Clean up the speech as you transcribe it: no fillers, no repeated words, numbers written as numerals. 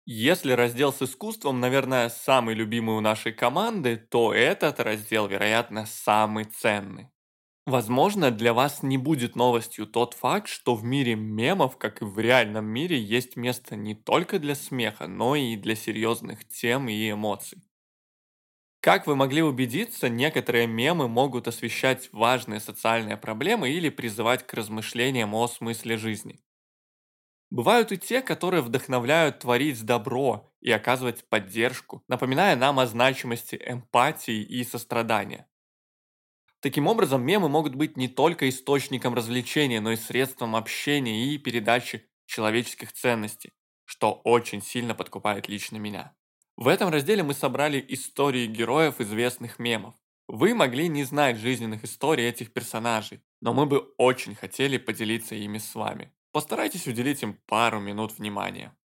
Если раздел с искусством, наверное, самый любимый у нашей команды, то этот раздел, вероятно, самый ценный. Возможно, для вас не будет новостью тот факт, что в мире мемов, как и в реальном мире, есть место не только для смеха, но и для серьезных тем и эмоций. Как вы могли убедиться, некоторые мемы могут освещать важные социальные проблемы или призывать к размышлениям о смысле жизни. Бывают и те, которые вдохновляют творить добро и оказывать поддержку, напоминая нам о значимости эмпатии и сострадания. Таким образом, мемы могут быть не только источником развлечения, но и средством общения и передачи человеческих ценностей, что очень сильно подкупает лично меня. В этом разделе мы собрали истории героев известных мемов. Вы могли не знать жизненных историй этих персонажей, но мы бы очень хотели поделиться ими с вами. Постарайтесь уделить им пару минут внимания.